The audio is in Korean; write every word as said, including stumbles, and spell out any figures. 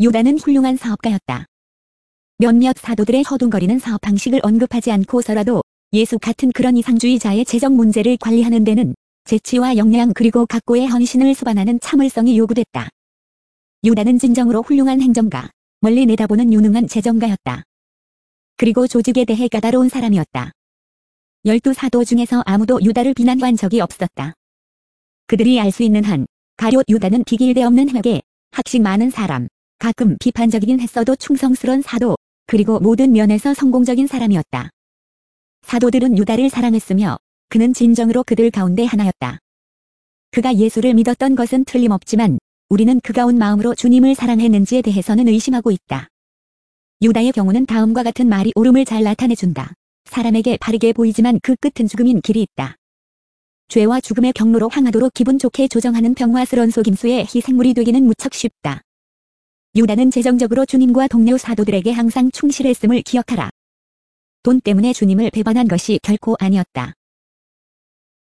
유다는 훌륭한 사업가였다. 몇몇 사도들의 허둥거리는 사업 방식을 언급하지 않고서라도 예수 같은 그런 이상주의자의 재정 문제를 관리하는 데는 재치와 역량 그리고 각고의 헌신을 수반하는 참을성이 요구됐다. 유다는 진정으로 훌륭한 행정가, 멀리 내다보는 유능한 재정가였다. 그리고 조직에 대해 까다로운 사람이었다. 열두 사도 중에서 아무도 유다를 비난한 적이 없었다. 그들이 알 수 있는 한, 가룟 유다는 비길대 없는 회개, 학식 많은 사람, 가끔 비판적이긴 했어도 충성스런 사도, 그리고 모든 면에서 성공적인 사람이었다. 사도들은 유다를 사랑했으며 그는 진정으로 그들 가운데 하나였다. 그가 예수를 믿었던 것은 틀림없지만 우리는 그가 온 마음으로 주님을 사랑했는지에 대해서는 의심하고 있다. 유다의 경우는 다음과 같은 말이 옳음을 잘 나타내준다. 사람에게 바르게 보이지만 그 끝은 죽음인 길이 있다. 죄와 죽음의 경로로 향하도록 기분 좋게 조정하는 평화스러운 속임수의 희생물이 되기는 무척 쉽다. 유다는 재정적으로 주님과 동료 사도들에게 항상 충실했음을 기억하라. 돈 때문에 주님을 배반한 것이 결코 아니었다.